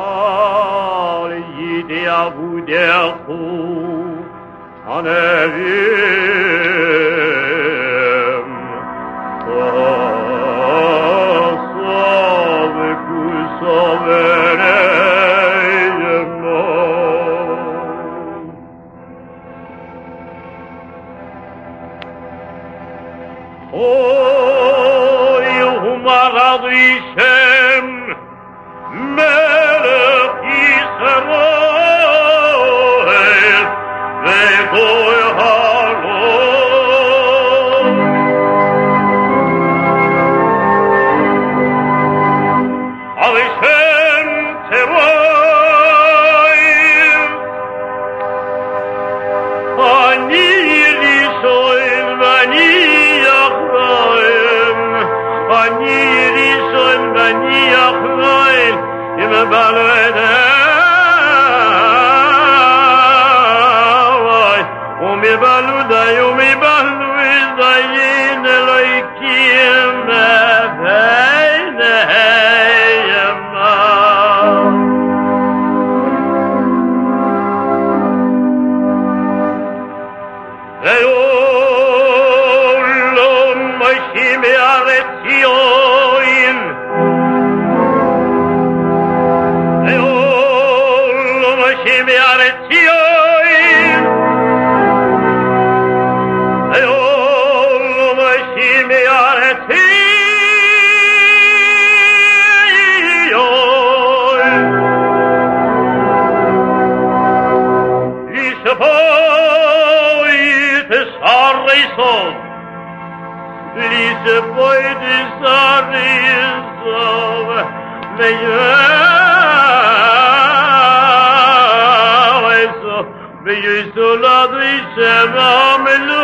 à vous der Kuh an evim sove kusovereyemo oy humarad ishem melech Yisrael ve'goy halom Alishem tevoim ani risoim v'ani achroim ani risoim v'ani achroim im baludai umi baludai umi baludayin eloikim v'veineyema ve'olom moishim e'aretz Zion Hashem Eretz Zion Hayom Hashem Eretz Zion Lisboy Tesarison Lisboy Tesarison Veysolad Ishem Amelu